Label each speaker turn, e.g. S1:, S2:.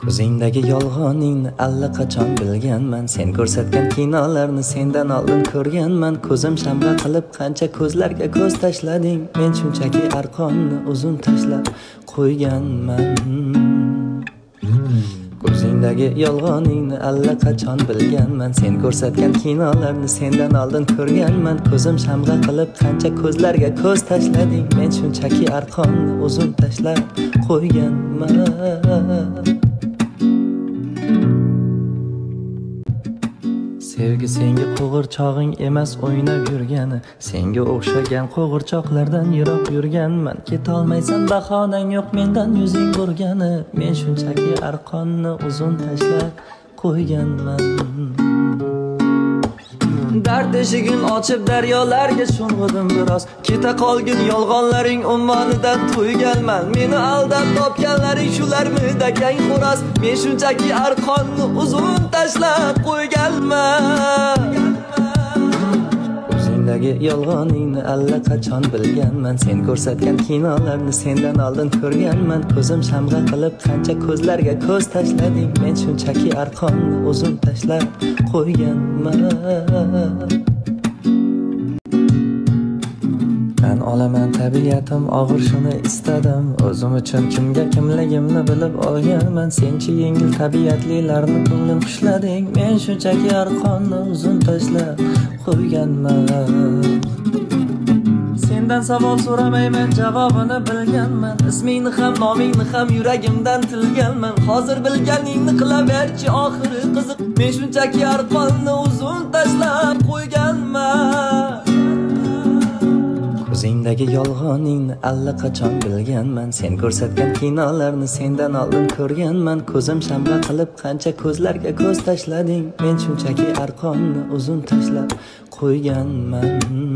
S1: Ko'zingdagi yolg'oningni allaqachon bilganman. Sen ko'rsatgan kinolarni sendan oldin ko'rganman. Ko'zim shamg'a qilib qancha ko'zlarga ko'z tashlading. Men shunchaki arqonni uzun tashlab qo'yganman. Ko'zingdagi yolg'oningni allaqachon bilganman. Sen ko'rsatgan kinolarni sendan oldin ko'rganman. Ko'zim shamg'a qilib qancha ko'zlarga ko'z tashlading. Men shunchaki arqonni uzun tashlab qo'yganman. Sevgi senga qo'g'irchog'ing emas o'ynab yurgani. Senga o'xshagan qo'g'irchoqlardan yiroq yurganman. Ketolmaysan bahonang yo'q mendan yuzing burgani. Men shunchaki arqonni uzun tashlab qo'yganman. Dard eshigin ochib daryolarga sho'ng'idim biroz. Keta qolgin yolg'onlaring ummonidan to'yganman. Meni aldab topganlaring shularmi dakang xo'roz. Men shunchaki arqonni uzun tashlab qo'yganman. Ko'zingdagi yolg'oningni allaqachon bilganman. Sen ko'rsatgan kinolarni sendan oldin ko'rganman. Ko'zim shamg'a qilib qancha ko'zlarga ko'z tashlading. Men shunchaki arqonni uzun tashlab qo'yganman. Men olaman tabiatim og'ir shuni istadim. O'zim uchun kimga kimligimni bilib olganman. Senchi yengil tabiatlilarni ko'nglim xushlading. Men shunchaki arqonni uzun tashlab qo'yganman. Sendan savol so'ramayman, javobini bilganman. Ismingni ham, nomingni ham yuragimdan tilganman. Hozir bilganingni qilaverchi, oxiri qiziq. Men shunchaki arqonni uzun tashlab qo'yganman. Ko'zingdagi yolg'oningni allaqachon bilganman. Sen ko'rsatgan kinolarni sendan oldin ko'rganman. Ko'zim shamg'a qilib qancha ko'zlarga ko'z tashlading. Men shunchaki arqonni uzun tashlab qo'yganman.